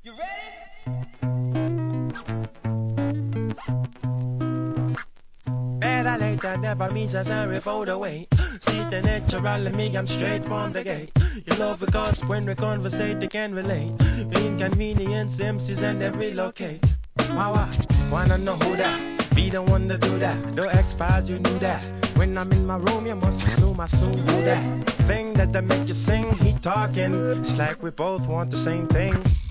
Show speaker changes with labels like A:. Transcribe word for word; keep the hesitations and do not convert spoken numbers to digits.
A: Better late than never means as I refold away. See the natural in me, I'm straight from the gate. Your love is cause when we conversate, they can relate. The inconvenience, M Cs and they relocate. Wow, wow, wanna know who that? Be the one to do that. No expires, you knew that. When I'm in my room, you must assume I soon do that. Thing that they make you sing, he talking. It's like we both want the same thing.